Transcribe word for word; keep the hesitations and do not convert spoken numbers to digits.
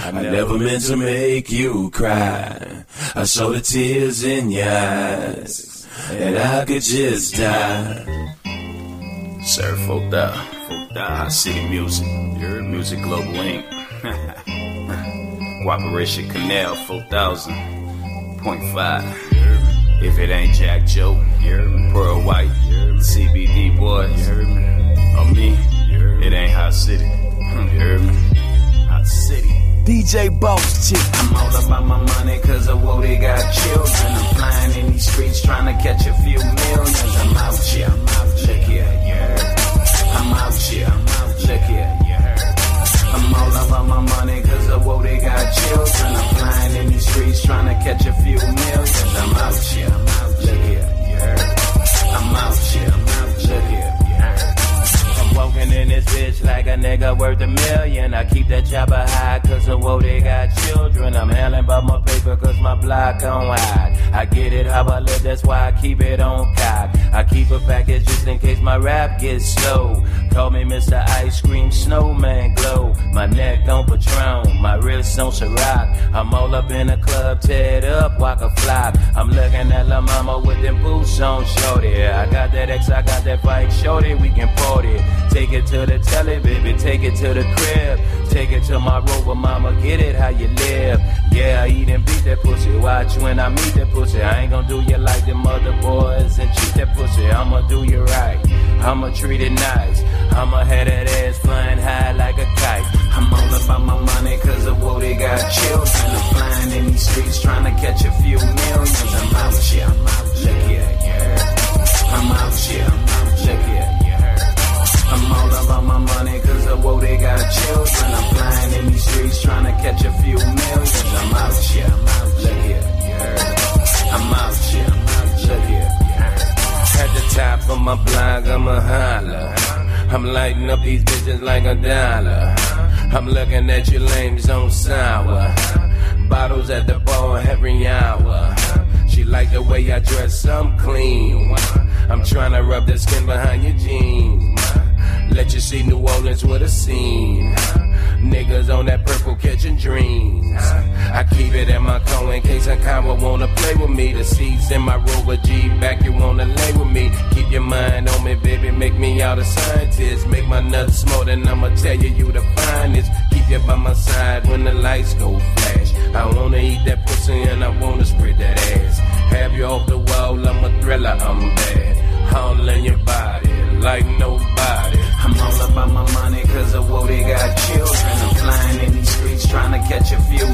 I never meant to make you cry. I saw the tears in your eyes, and I could just die. Sir, folk da, folk da, Hot City Music, your Music Global Incorporated. Cooperation Canal, four thousand point five. If it ain't Jack Joe, Pearl White, C B D boys, or me, it ain't Hot City. You heard me? Hot City. D J Boss Chick. I'm all about my money cause of what they got children. I'm flying in these streets trying to catch a few millions. I'm out here, I'm out here, yeah, you heard. I'm out here, I'm out here, yeah, you heard. I'm all about my money cause of what they got children. I'm flying in these streets trying to catch a few millions. I'm out here, I'm out here, yeah, you heard. I'm out here, I'm out here, yeah, you heard. I'm walking in this bitch like a nigga worth a million. I keep that chopper high cause of what they got children. I'm handling about my paper cause my block on hide. I get it how I live, that's why I keep it on cock. I keep a package just in case my rap gets slow. Call me Mister Ice Cream Snowman Glow. My neck on Patron, my wrist on Ciroc. I'm all up in the club, teared up, walk a flock. I'm looking at La Mama with them boots on, shorty. I got that X, I got that bike, shorty, we can party. Take it to the telly, baby, take it to the crib. Take it to my rover, mama, get it how you live. Yeah, I eat and beat that pussy, watch when I meet that pussy. I ain't gonna do you like them other boys and cheat that pussy. I'ma do you right, I'ma treat it nice. I'ma have that ass flying high like a kite. I'm all about my money cause of what they got children. I'm flying in these streets trying to catch a few millions. I'm out here, I'm out here, yeah, yeah. I'm out here, I'm out here, yeah, yeah. I'm all about my money cause of what they got children. I'm flying in these streets trying to catch a few millions. I'm out here, I'm out here, yeah, yeah. I'm out here, I'm out here, yeah, yeah. At the top of my block, I'ma holler. I'm lighting up these bitches like a dollar. I'm looking at you lames on sour. Bottles at the bar every hour. She like the way I dress, I'm clean. I'm tryna rub the skin behind your jeans. Let you see New Orleans with a scene. Niggas on that purple catching dreams. I keep it in my car in case a combo wanna play with me. The seats in my Rover G back, you wanna lay with me. Keep your mind on me, baby, make me out a scientist. Make my nuts small, then I'ma tell you you the finest. Keep you by my side when the lights go flash. I wanna eat that pussy and I wanna spread that ass. Have you off the wall, I'm a thriller, I'm bad. All in your body, like nobody. I'm all about my money cause of what they got children. I'm flying in these streets trying to catch a few